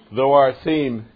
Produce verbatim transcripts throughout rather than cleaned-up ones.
Though our theme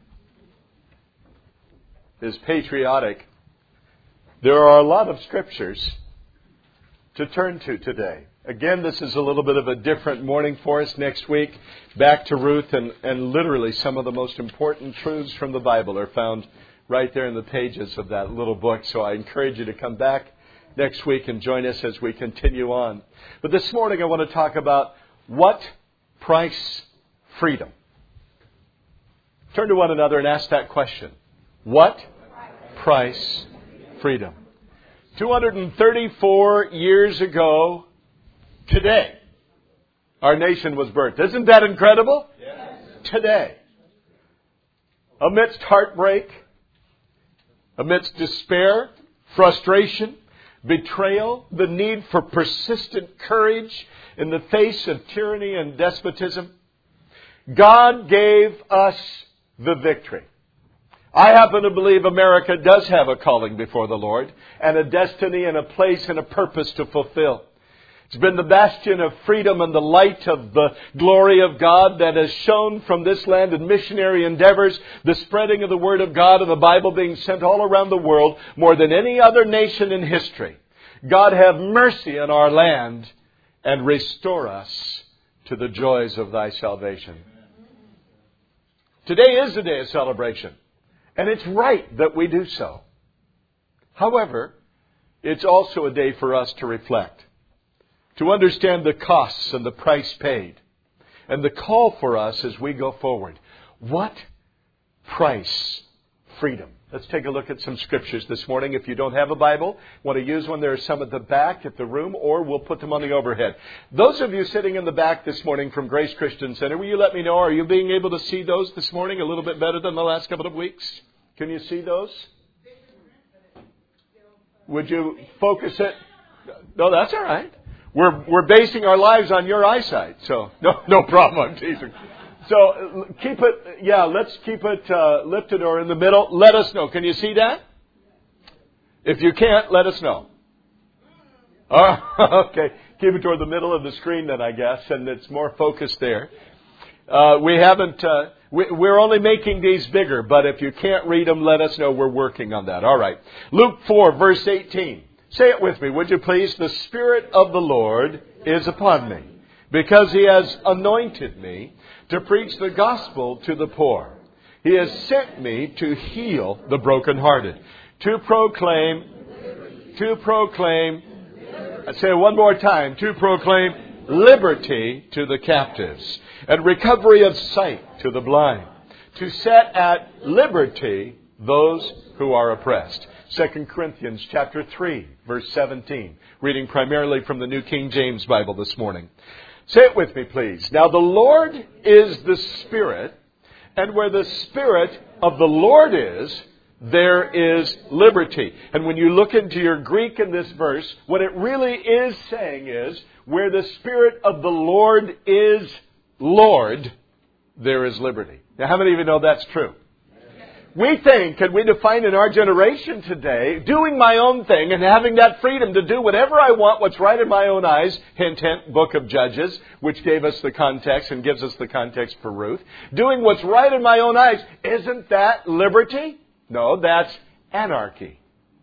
is patriotic, there are a lot of scriptures to turn to today. Again, this is a little bit of a different morning for us. Next week, back to Ruth, and, and literally some of the most important truths from the Bible are found right there in the pages of that little book. So I encourage you to come back next week and join us as we continue on. But this morning I want to talk about what price freedom. Turn to one another and ask that question. What price freedom? two hundred thirty-four years ago today, our nation was birthed. Isn't that incredible? Yes. Today. Amidst heartbreak, amidst despair, frustration, betrayal, the need for persistent courage in the face of tyranny and despotism, God gave us the victory. I happen to believe America does have a calling before the Lord and a destiny and a place and a purpose to fulfill. It's been the bastion of freedom and the light of the glory of God that has shone from this land in missionary endeavors, the spreading of the Word of God and the Bible being sent all around the world more than any other nation in history. God have mercy on our land and restore us to the joys of Thy salvation. Today is a day of celebration, and it's right that we do so. However, it's also a day for us to reflect, to understand the costs and the price paid, and the call for us as we go forward. What price freedom? Let's take a look at some scriptures this morning. If you don't have a Bible, want to use one, there are some at the back at the room, or we'll put them on the overhead. Those of you sitting in the back this morning from Grace Christian Center, will you let me know, are you being able to see those this morning a little bit better than the last couple of weeks? Can you see those? Would you focus it? No, that's all right. We're we're basing our lives on your eyesight, so no no problem. I'm teasing. So keep it, yeah, let's keep it uh, lifted or in the middle. Let us know. Can you see that? If you can't, let us know. Oh, okay. Keep it toward the middle of the screen then, I guess, and it's more focused there. Uh, we haven't, uh, we, we're only making these bigger, but if you can't read them, let us know. We're working on that. All right. Luke four, verse eighteen. Say it with me, would you please? The Spirit of the Lord is upon me, because He has anointed me to preach the gospel to the poor. He has sent me to heal the brokenhearted, to proclaim, to proclaim, I say it one more time, to proclaim liberty to the captives and recovery of sight to the blind, to set at liberty those who are oppressed. Second Corinthians chapter three, verse seventeen, reading primarily from the New King James Bible this morning. Say it with me, please. Now the Lord is the Spirit, and where the Spirit of the Lord is, there is liberty. And when you look into your Greek in this verse, what it really is saying is, where the Spirit of the Lord is Lord, there is liberty. Now, how many of you know that's true? We think, and we define in our generation today, doing my own thing and having that freedom to do whatever I want, what's right in my own eyes, hint, hint, Book of Judges, which gave us the context and gives us the context for Ruth. Doing what's right in my own eyes, isn't that liberty? No, that's anarchy.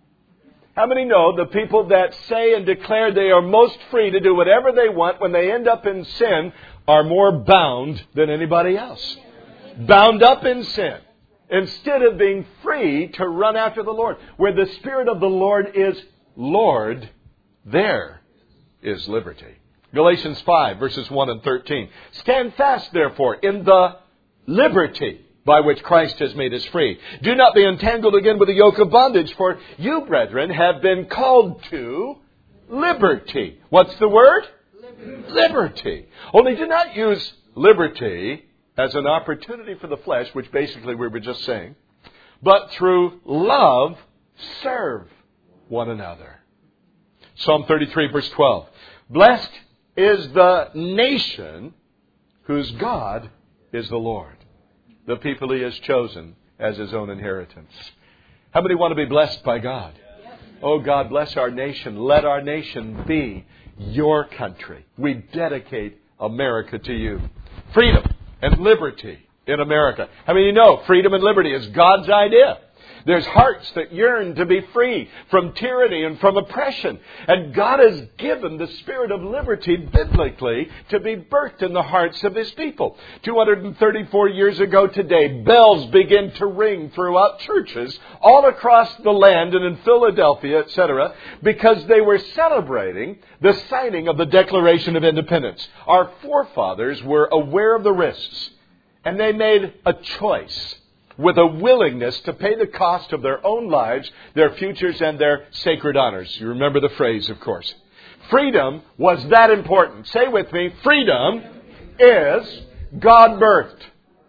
How many know the people that say and declare they are most free to do whatever they want when they end up in sin are more bound than anybody else? Bound up in sin, instead of being free to run after the Lord. Where the Spirit of the Lord is Lord, there is liberty. Galatians five, verses one and thirteen. Stand fast, therefore, in the liberty by which Christ has made us free. Do not be entangled again with the yoke of bondage, for you, brethren, have been called to liberty. What's the word? Liberty. Liberty. Only do not use liberty as an opportunity for the flesh, which basically we were just saying, but through love serve one another. Psalm thirty-three, verse twelve. Blessed is the nation whose God is the Lord, the people He has chosen as His own inheritance. How many want to be blessed by God? Oh God, bless our nation. Let our nation be your country. We dedicate America to You. Freedom and liberty in America. I mean, you know, freedom and liberty is God's idea. There's hearts that yearn to be free from tyranny and from oppression. And God has given the spirit of liberty biblically to be birthed in the hearts of His people. two hundred thirty-four years ago today, bells begin to ring throughout churches all across the land and in Philadelphia, et cetera, because they were celebrating the signing of the Declaration of Independence. Our forefathers were aware of the risks, and they made a choice with a willingness to pay the cost of their own lives, their futures, and their sacred honors. You remember the phrase, of course. Freedom was that important. Say with me, freedom is God-birthed.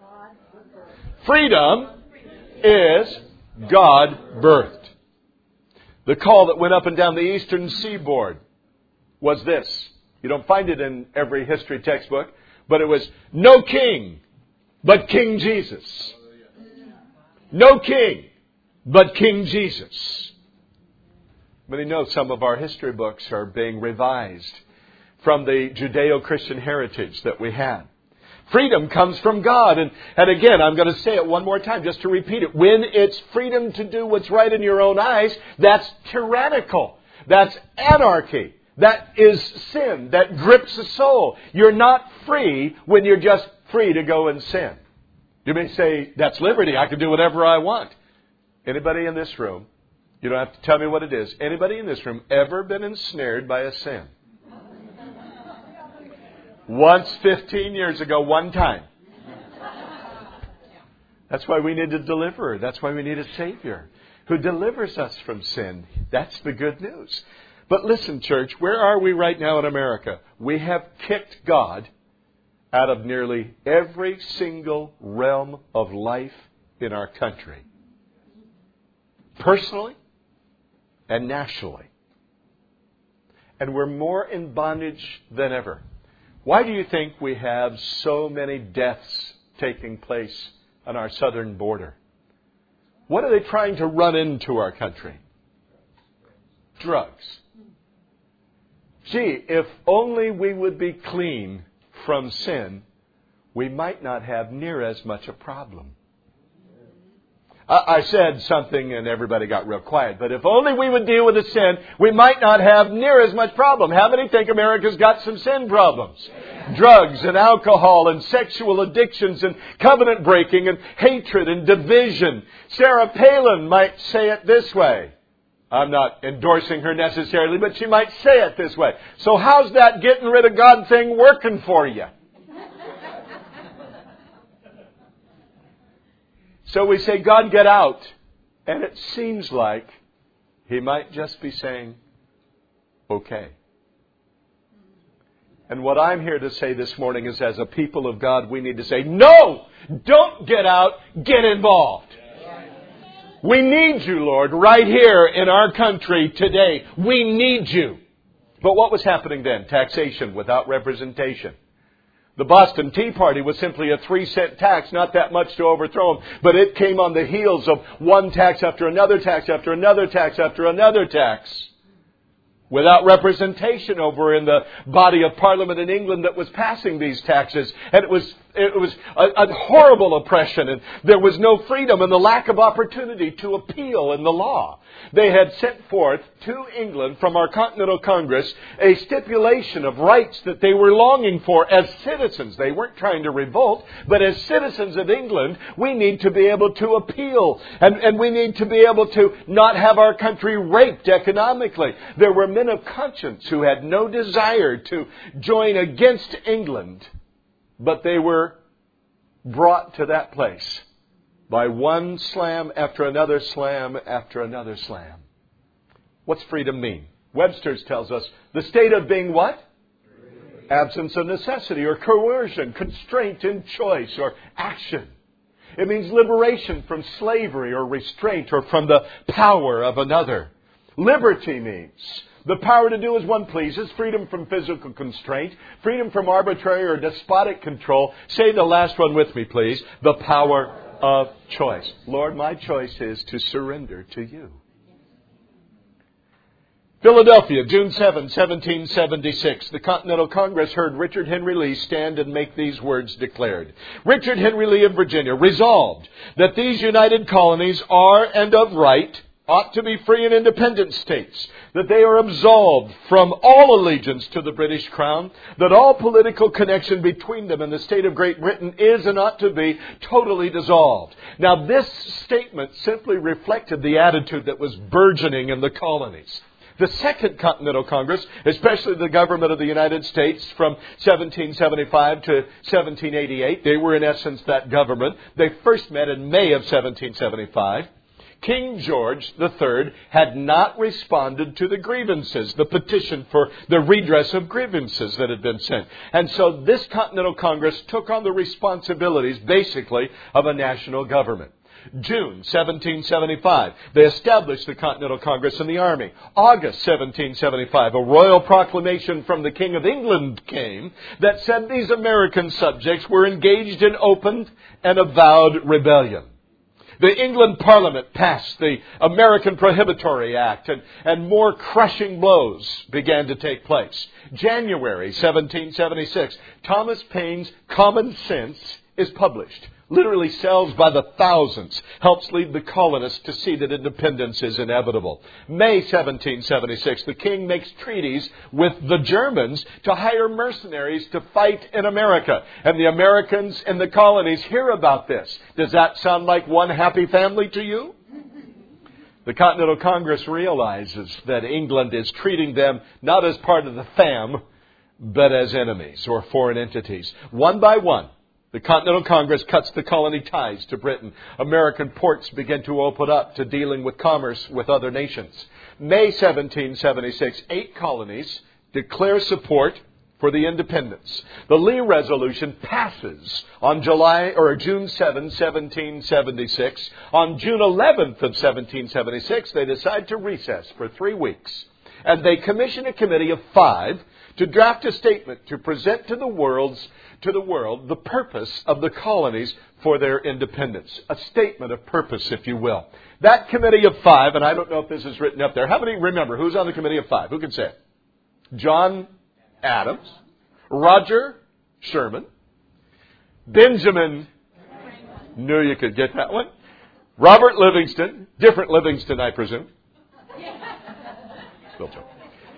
Freedom is God-birthed. The call that went up and down the eastern seaboard was this. You don't find it in every history textbook, but it was, no king but King Jesus. No king but King Jesus. Many know some of our history books are being revised from the Judeo-Christian heritage that we had. Freedom comes from God. And, and again, I'm going to say it one more time just to repeat it. When it's freedom to do what's right in your own eyes, that's tyrannical. That's anarchy. That is sin. That grips the soul. You're not free when you're just free to go and sin. You may say, that's liberty. I can do whatever I want. Anybody in this room, you don't have to tell me what it is. Anybody in this room ever been ensnared by a sin? Once, fifteen years ago, one time. That's why we need a deliverer. That's why we need a Savior who delivers us from sin. That's the good news. But listen, church, where are we right now in America? We have kicked God out of nearly every single realm of life in our country. Personally and nationally. And we're more in bondage than ever. Why do you think we have so many deaths taking place on our southern border? What are they trying to run into our country? Drugs. Gee, if only we would be clean from sin, we might not have near as much a problem. I said something and everybody got real quiet, but if only we would deal with the sin, we might not have near as much problem. How many think America's got some sin problems? Drugs and alcohol and sexual addictions and covenant breaking and hatred and division. Sarah Palin might say it this way. I'm not endorsing her necessarily, but she might say it this way. So how's that getting rid of God thing working for you? So we say, God, get out. And it seems like He might just be saying, okay. And what I'm here to say this morning is, as a people of God, we need to say, no, don't get out, get involved. We need you, Lord, right here in our country today. We need you. But what was happening then? Taxation without representation. The Boston Tea Party was simply a three cent tax, not that much to overthrow them, but it came on the heels of one tax after another tax after another tax after another tax. Without representation over in the body of Parliament in England that was passing these taxes. And it was it was a, a horrible oppression, and there was no freedom and the lack of opportunity to appeal in the law. They had sent forth to England from our Continental Congress a stipulation of rights that they were longing for as citizens. They weren't trying to revolt, but as citizens of England, we need to be able to appeal. And, and we need to be able to not have our country raped economically. There were men of conscience who had no desire to join against England, but they were brought to that place by one slam after another slam after another slam. What's freedom mean? Webster's tells us the state of being what? Absence of necessity or coercion, constraint in choice or action. It means liberation from slavery or restraint or from the power of another. Liberty means the power to do as one pleases, freedom from physical constraint, freedom from arbitrary or despotic control. Say the last one with me, please. The power of choice. Lord, my choice is to surrender to you. Philadelphia, June seventh, seventeen seventy-six. The Continental Congress heard Richard Henry Lee stand and make these words declared. Richard Henry Lee of Virginia resolved that these united colonies are and of right ought to be free and independent states, that they are absolved from all allegiance to the British Crown, that all political connection between them and the state of Great Britain is and ought to be totally dissolved. Now, this statement simply reflected the attitude that was burgeoning in the colonies. The Second Continental Congress, especially the government of the United States from seventeen seventy-five to seventeen eighty-eight, they were in essence that government. They first met in May of seventeen seventy-five. King George the Third had not responded to the grievances, the petition for the redress of grievances that had been sent. And so this Continental Congress took on the responsibilities, basically, of a national government. June seventeen seventy-five, they established the Continental Congress and the Army. August seventeen seventy-five, a royal proclamation from the King of England came that said these American subjects were engaged in open and avowed rebellion. The England Parliament passed the American Prohibitory Act, and, and more crushing blows began to take place. January seventeen seventy-six, Thomas Paine's Common Sense is published. Literally sells by the thousands, helps lead the colonists to see that independence is inevitable. May seventeen seventy-six, the king makes treaties with the Germans to hire mercenaries to fight in America. And the Americans in the colonies hear about this. Does that sound like one happy family to you? The Continental Congress realizes that England is treating them not as part of the fam, but as enemies or foreign entities. One by one, the Continental Congress cuts the colony ties to Britain. American ports begin to open up to dealing with commerce with other nations. May seventeen seventy-six, eight colonies declare support for the independence. The Lee Resolution passes on July or June seventh, seventeen seventy-six. On June eleventh of seventeen seventy-six, they decide to recess for three weeks. And they commission a committee of five to draft a statement to present to the world's to the world the purpose of the colonies for their independence. A statement of purpose, if you will. That committee of five, and I don't know if this is written up there. How many remember who's on the committee of five? Who can say it? John Adams, Roger Sherman, Benjamin, knew you could get that one, Robert Livingston, different Livingston, I presume. Still joking.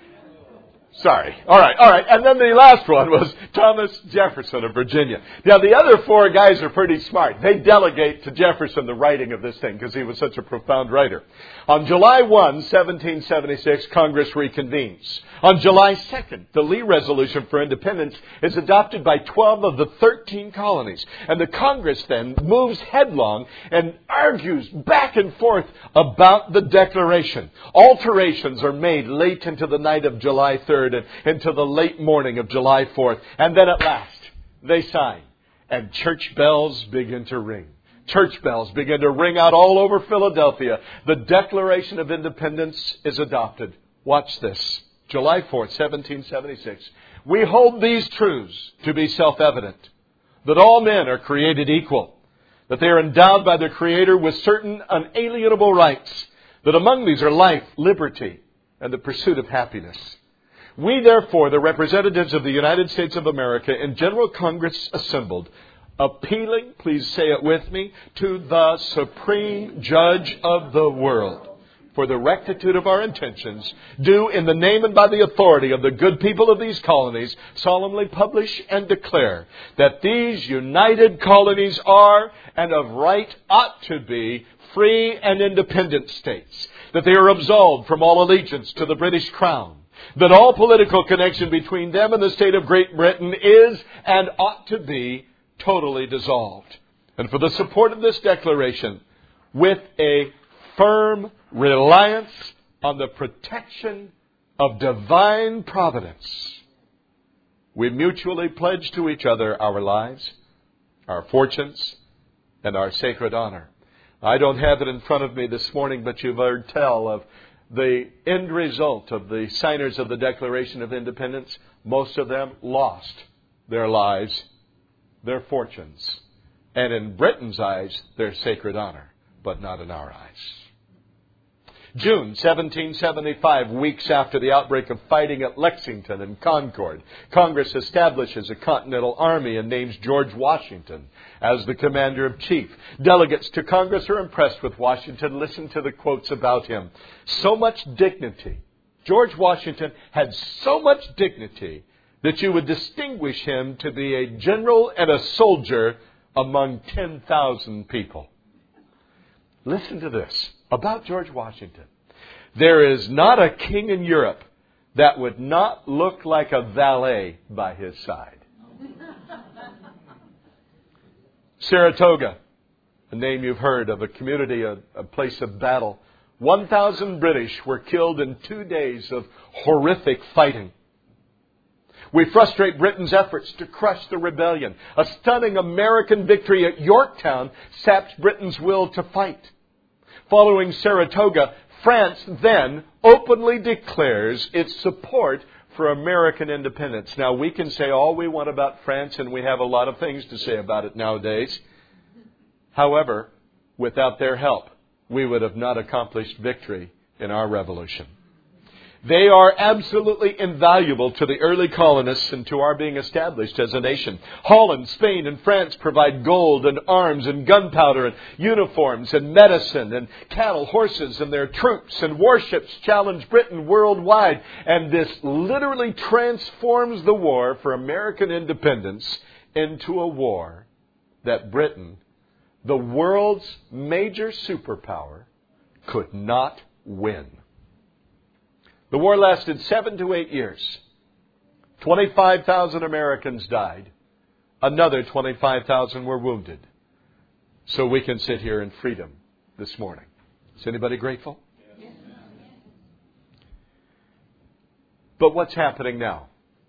Sorry. All right, all right. And then the last one was Thomas Jefferson of Virginia. Now, the other four guys are pretty smart. They delegate to Jefferson the writing of this thing because he was such a profound writer. On July first, seventeen seventy-six, Congress reconvenes. On July second, the Lee Resolution for Independence is adopted by twelve of the thirteen colonies. And the Congress then moves headlong and argues back and forth about the Declaration. Alterations are made late into the night of July third and into the late morning of July fourth. And then at last, they sign. And church bells begin to ring. Church bells begin to ring out all over Philadelphia. The Declaration of Independence is adopted. Watch this. July fourth, seventeen seventy-six. We hold these truths to be self-evident. That all men are created equal. That they are endowed by their Creator with certain unalienable rights. That among these are life, liberty, and the pursuit of happiness. We, therefore, the representatives of the United States of America in General Congress assembled, appealing, please say it with me, to the Supreme Judge of the world for the rectitude of our intentions, do in the name and by the authority of the good people of these colonies solemnly publish and declare that these united colonies are and of right ought to be free and independent states, that they are absolved from all allegiance to the British Crown, that all political connection between them and the state of Great Britain is and ought to be totally dissolved. And for the support of this declaration, with a firm reliance on the protection of divine providence, we mutually pledge to each other our lives, our fortunes, and our sacred honor. I don't have it in front of me this morning, but you've heard tell of the end result of the signers of the Declaration of Independence. Most of them lost their lives, their fortunes, and in Britain's eyes, their sacred honor, but not in our eyes. June seventeen seventy-five, weeks after the outbreak of fighting at Lexington and Concord, Congress establishes a Continental Army and names George Washington as the commander-in-chief. Delegates to Congress are impressed with Washington. Listen to the quotes about him. So much dignity. George Washington had so much dignity that you would distinguish him to be a general and a soldier among ten thousand people. Listen to this about George Washington. There is not a king in Europe that would not look like a valet by his side. Saratoga, a name you've heard of, a community, a, a place of battle. one thousand British were killed in two days of horrific fighting. We frustrate Britain's efforts to crush the rebellion. A stunning American victory at Yorktown saps Britain's will to fight. Following Saratoga, France then openly declares its support for American independence. Now, we can say all we want about France, and we have a lot of things to say about it nowadays. However, without their help, we would have not accomplished victory in our revolution. They are absolutely invaluable to the early colonists and to our being established as a nation. Holland, Spain, and France provide gold and arms and gunpowder and uniforms and medicine and cattle, horses, and their troops and warships challenge Britain worldwide. And this literally transforms the war for American independence into a war that Britain, the world's major superpower, could not win. The war lasted seven to eight years. twenty-five thousand Americans died. Another twenty-five thousand were wounded. So we can sit here in freedom this morning. Is anybody grateful? Yes. But what's happening now?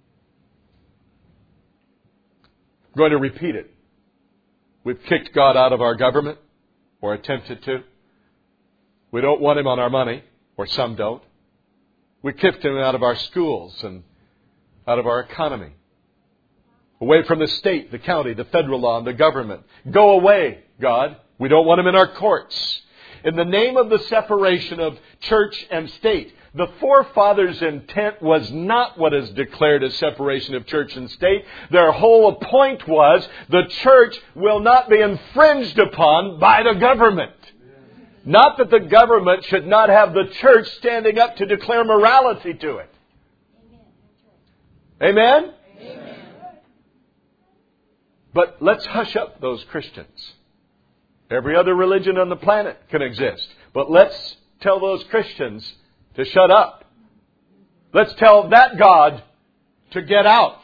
I'm going to repeat it. We've kicked God out of our government, or attempted to. We don't want Him on our money, or some don't. We kicked Him out of our schools and out of our economy. Away from the state, the county, the federal law, and the government. Go away, God. We don't want Him in our courts. In the name of the separation of church and state, the forefathers' intent was not what is declared as separation of church and state. Their whole point was the church will not be infringed upon by the government. Not that the government should not have the church standing up to declare morality to it. Amen? Amen? But let's hush up those Christians. Every other religion on the planet can exist. But let's tell those Christians to shut up. Let's tell that God to get out.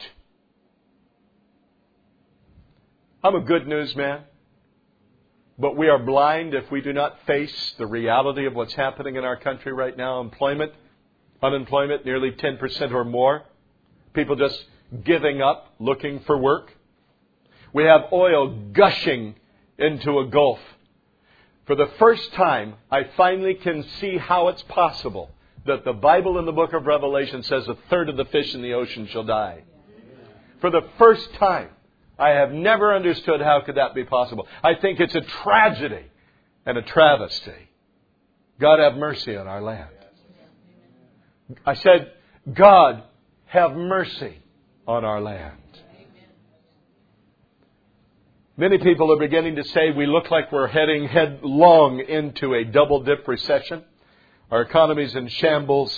I'm a good news man. But we are blind if we do not face the reality of what's happening in our country right now. Employment, unemployment, nearly ten percent or more. People just giving up, looking for work. We have oil gushing into a gulf. For the first time, I finally can see how it's possible that the Bible in the book of Revelation says a third of the fish in the ocean shall die. For the first time. I have never understood how could that be possible. I think it's a tragedy and a travesty. God have mercy on our land. I said, God have mercy on our land. Many people are beginning to say we look like we're heading headlong into a double-dip recession. Our economy's in shambles.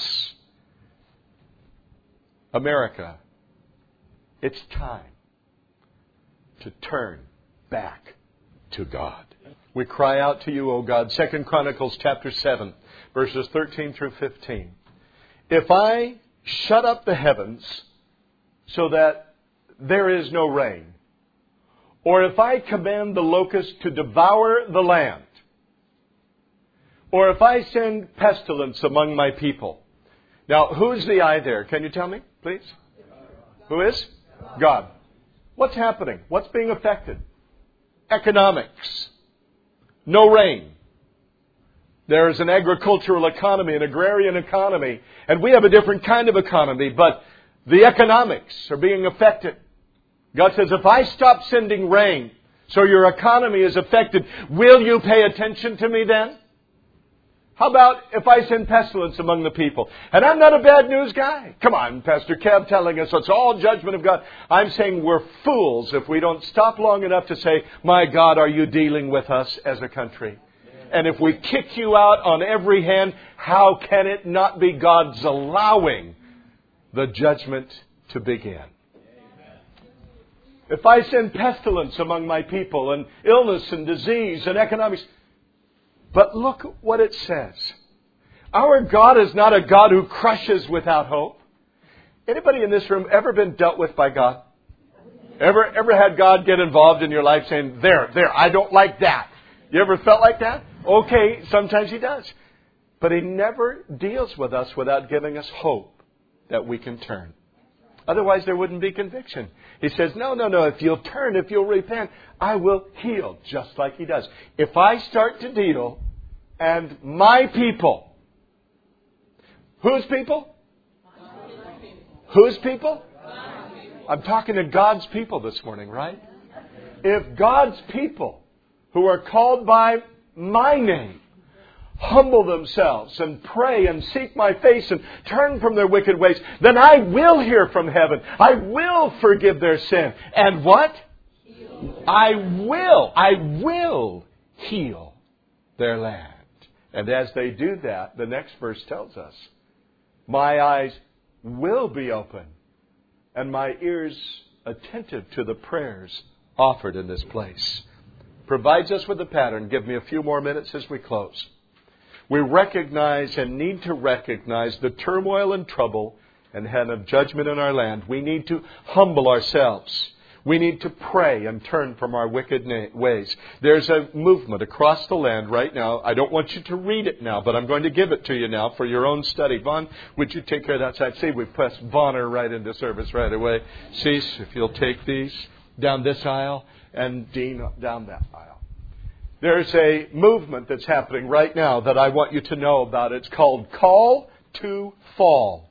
America, it's time to turn back to God. We cry out to you, O God. Second Chronicles chapter seven, verses thirteen through fifteen. If I shut up the heavens so that there is no rain, or if I command the locust to devour the land, or if I send pestilence among my people. Now, who's the I there? Can you tell me, please? Who is? God. What's happening? What's being affected? Economics. No rain. There is an agricultural economy, an agrarian economy, and we have a different kind of economy, but the economics are being affected. God says, if I stop sending rain, so your economy is affected, will you pay attention to me then? How about if I send pestilence among the people? And I'm not a bad news guy. Come on, Pastor Kev telling us it's all judgment of God. I'm saying we're fools if we don't stop long enough to say, my God, are you dealing with us as a country? And if we kick you out on every hand, how can it not be God's allowing the judgment to begin? If I send pestilence among my people and illness and disease and economics... But look what it says. Our God is not a God who crushes without hope. Anybody in this room ever been dealt with by God? Ever ever had God get involved in your life saying, there, there, I don't like that. You ever felt like that? Okay, sometimes He does. But He never deals with us without giving us hope that we can turn. Otherwise, there wouldn't be conviction. He says, no, no, no, if you'll turn, if you'll repent, I will heal, just like He does. If I start to deal, and my people, whose people? Whose people? I'm talking to God's people this morning, right? If God's people, who are called by my name, humble themselves and pray and seek my face and turn from their wicked ways, then I will hear from heaven. I will forgive their sin. And what? Heal. I will, I will heal their land. And as they do that, the next verse tells us, my eyes will be open and my ears attentive to the prayers offered in this place. Provides us with a pattern. Give me a few more minutes as we close. We recognize and need to recognize the turmoil and trouble and hand of judgment in our land. We need to humble ourselves. We need to pray and turn from our wicked ways. There's a movement across the land right now. I don't want you to read it now, but I'm going to give it to you now for your own study. Vaughn, would you take care of that side? See, we pressed Vonner right into service right away. Cease, if you'll take these down this aisle, and Dean down that aisle. There's a movement that's happening right now that I want you to know about. It's called Call to Fall.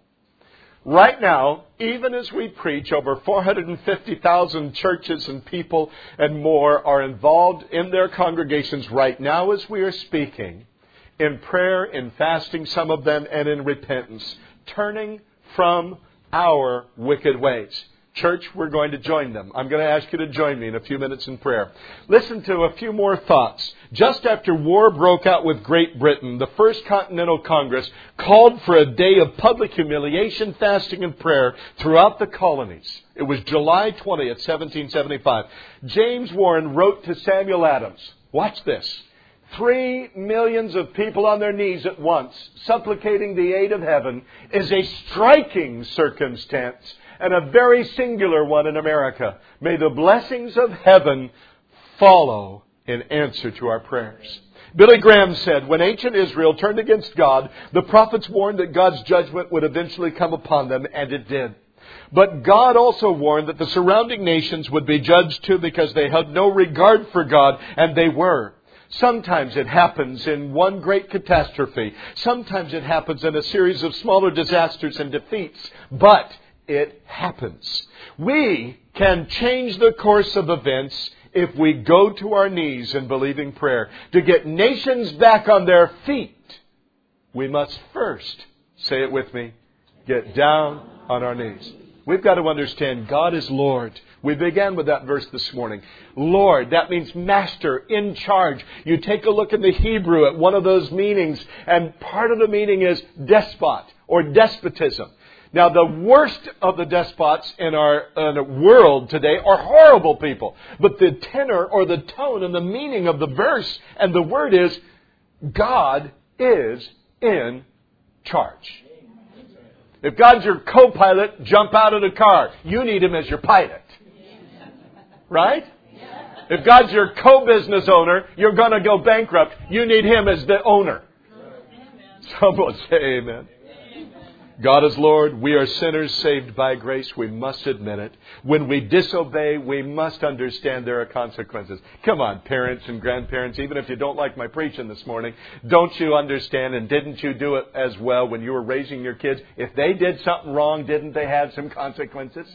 Right now, even as we preach, over four hundred fifty thousand churches and people and more are involved in their congregations right now as we are speaking, in prayer, in fasting, some of them, and in repentance, turning from our wicked ways. Church, we're going to join them. I'm going to ask you to join me in a few minutes in prayer. Listen to a few more thoughts. Just after war broke out with Great Britain, the First Continental Congress called for a day of public humiliation, fasting, and prayer throughout the colonies. It was July twentieth, seventeen seventy-five. James Warren wrote to Samuel Adams. Watch this. Three millions of people on their knees at once, supplicating the aid of heaven, is a striking circumstance and a very singular one in America. May the blessings of heaven follow in answer to our prayers. Billy Graham said, when ancient Israel turned against God, the prophets warned that God's judgment would eventually come upon them, and it did. But God also warned that the surrounding nations would be judged too because they had no regard for God, and they were. Sometimes it happens in one great catastrophe. Sometimes it happens in a series of smaller disasters and defeats. But it happens. We can change the course of events if we go to our knees in believing prayer. To get nations back on their feet, we must first, say it with me, get down on our knees. We've got to understand God is Lord. We began with that verse this morning. Lord, that means master, in charge. You take a look in the Hebrew at one of those meanings, and part of the meaning is despot or despotism. Now, the worst of the despots in our, in our world today are horrible people. But the tenor or the tone and the meaning of the verse and the word is, God is in charge. If God's your co-pilot, jump out of the car. You need Him as your pilot. Right? If God's your co-business owner, you're going to go bankrupt. You need Him as the owner. Someone say amen. God is Lord. We are sinners saved by grace. We must admit it. When we disobey, we must understand there are consequences. Come on, parents and grandparents, even if you don't like my preaching this morning, don't you understand, and didn't you do it as well when you were raising your kids? If they did something wrong, didn't they have some consequences?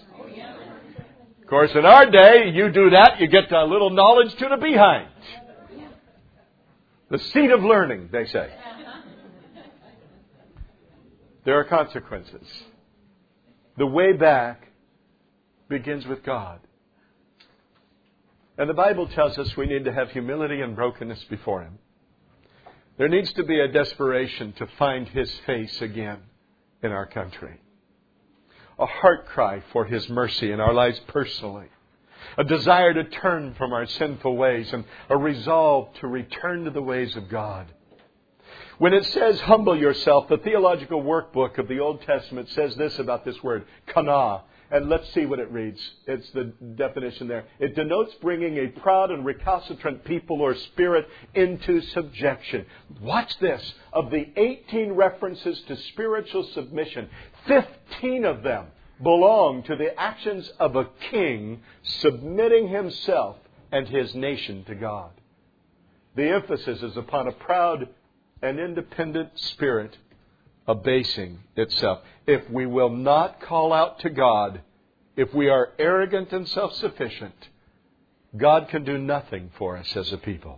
Of course, in our day, you do that, you get a little knowledge to the behind. The seat of learning, they say. there are consequences. The way back begins with God. And the Bible tells us we need to have humility and brokenness before Him. There needs to be a desperation to find His face again in our country. A heart cry for His mercy in our lives personally. A desire to turn from our sinful ways and a resolve to return to the ways of God. When it says humble yourself, the theological workbook of the Old Testament says this about this word, kana. And let's see what it reads. It's the definition there. It denotes bringing a proud and recalcitrant people or spirit into subjection. Watch this. Of the eighteen references to spiritual submission, fifteen of them belong to the actions of a king submitting himself and his nation to God. The emphasis is upon a proud and independent spirit abasing itself. If we will not call out to God, if we are arrogant and self-sufficient, God can do nothing for us as a people.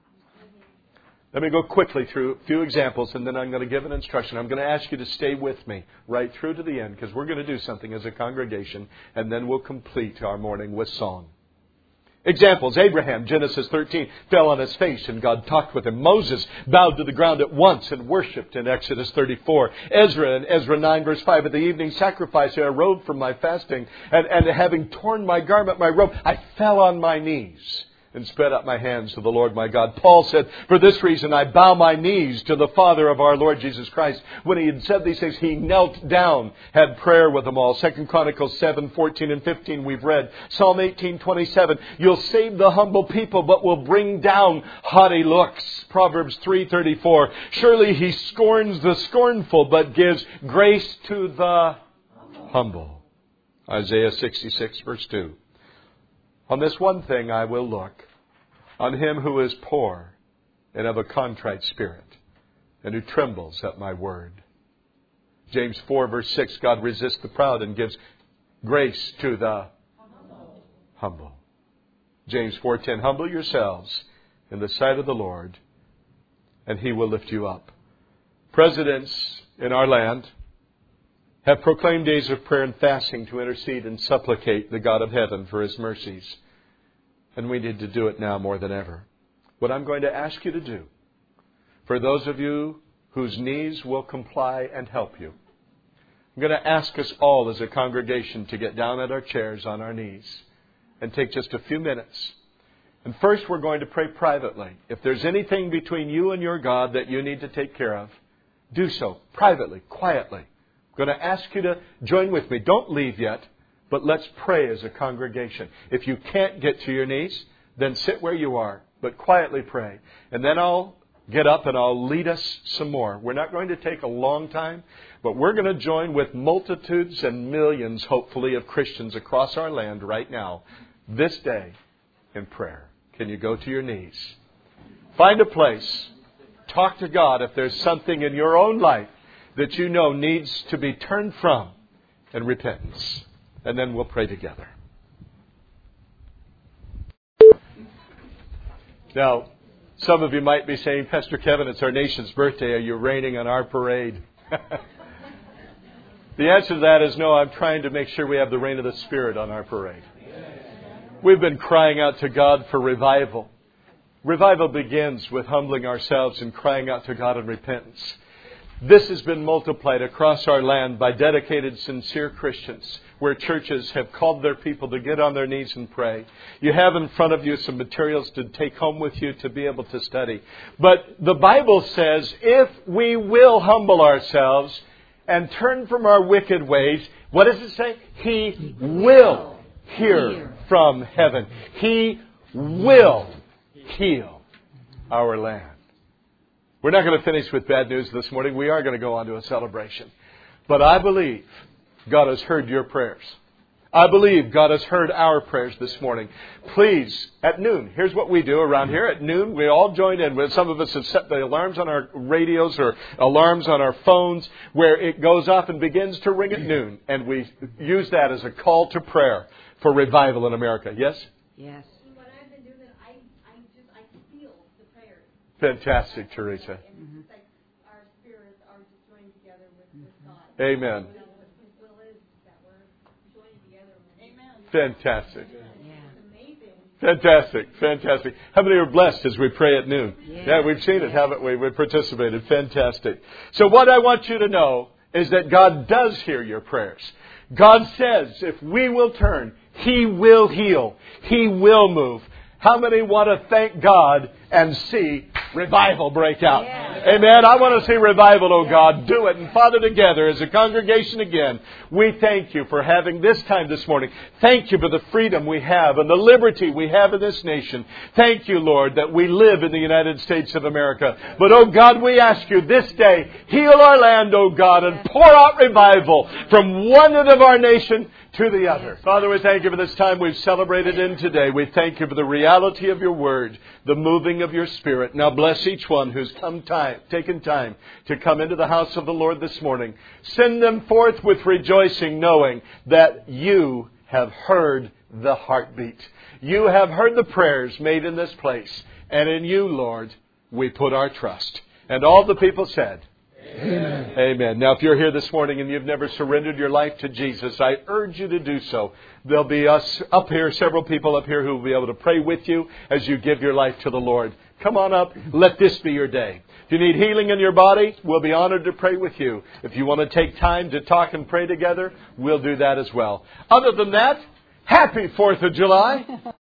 Let me go quickly through a few examples and then I'm going to give an instruction. I'm going to ask you to stay with me right through to the end because we're going to do something as a congregation and then we'll complete our morning with song. Examples. Abraham, Genesis thirteen, fell on his face and God talked with him. Moses bowed to the ground at once and worshipped in Exodus thirty-four. Ezra in Ezra nine verse five, at the evening sacrifice I arose from my fasting and, and having torn my garment, my robe, I fell on my knees and spread out my hands to the Lord my God. Paul said, for this reason I bow my knees to the Father of our Lord Jesus Christ. When he had said these things, he knelt down, had prayer with them all. Second Chronicles seven, fourteen and fifteen we've read. Psalm eighteen, twenty-seven, you'll save the humble people, but will bring down haughty looks. Proverbs three, thirty-four, surely he scorns the scornful, but gives grace to the humble. Isaiah sixty-six, verse two. On this one thing I will look, on him who is poor and of a contrite spirit, and who trembles at my word. James four, verse six, God resists the proud and gives grace to the humble. humble. James four ten, humble yourselves in the sight of the Lord, and He will lift you up. Presidents in our land have proclaimed days of prayer and fasting to intercede and supplicate the God of heaven for His mercies. And we need to do it now more than ever. What I'm going to ask you to do, for those of you whose knees will comply and help you, I'm going to ask us all as a congregation to get down at our chairs on our knees and take just a few minutes. And first we're going to pray privately. If there's anything between you and your God that you need to take care of, do so privately, quietly. I'm going to ask you to join with me. Don't leave yet, but let's pray as a congregation. If you can't get to your knees, then sit where you are, but quietly pray. And then I'll get up and I'll lead us some more. We're not going to take a long time, but we're going to join with multitudes and millions, hopefully, of Christians across our land right now, this day, in prayer. Can you go to your knees? Find a place. Talk to God if there's something in your own life that you know needs to be turned from and repentance. And then we'll pray together. Now, some of you might be saying, Pastor Kevin, it's our nation's birthday. Are you raining on our parade? The answer to that is no. I'm trying to make sure we have the rain of the Spirit on our parade. We've been crying out to God for revival. Revival begins with humbling ourselves and crying out to God in repentance. This has been multiplied across our land by dedicated, sincere Christians, where churches have called their people to get on their knees and pray. You have in front of you some materials to take home with you to be able to study. But the Bible says if we will humble ourselves and turn from our wicked ways, what does it say? He will hear from heaven. He will heal our land. We're not going to finish with bad news this morning. We are going to go on to a celebration. But I believe God has heard your prayers. I believe God has heard our prayers this morning. Please, at noon, here's what we do around here. At noon, we all join in. Some of us have set the alarms on our radios or alarms on our phones where it goes off and begins to ring at noon. And we use that as a call to prayer for revival in America. Yes? Yes. Fantastic, Teresa. And it's like our spirits are just joined together with, with God Amen. Fantastic. Fantastic. Fantastic. How many are blessed as we pray at noon? Yeah, yeah we've seen it, haven't we? We've participated. Fantastic. So what I want you to know is that God does hear your prayers. God says if we will turn, He will heal. He will move. How many want to thank God and see revival break out? Yeah. Amen. I want to see revival, oh God. Do it. And Father, together as a congregation again, we thank You for having this time this morning. Thank You for the freedom we have and the liberty we have in this nation. Thank You, Lord, that we live in the United States of America. But, oh God, we ask You this day, heal our land, oh God, and pour out revival from one end of our nation to the other. Father, we thank You for this time we've celebrated in today. We thank You for the reality of Your Word, the moving of Your Spirit. Now bless each one who's come time, taken time to come into the house of the Lord this morning. Send them forth with rejoicing, knowing that You have heard the heartbeat. You have heard the prayers made in this place. And in You, Lord, we put our trust. And all the people said, Amen. Amen. Now, if you're here this morning and you've never surrendered your life to Jesus, I urge you to do so. There'll be us up here, several people up here who will be able to pray with you as you give your life to the Lord. Come on up. Let this be your day. If you need healing in your body, we'll be honored to pray with you. If you want to take time to talk and pray together, we'll do that as well. Other than that, happy fourth of July.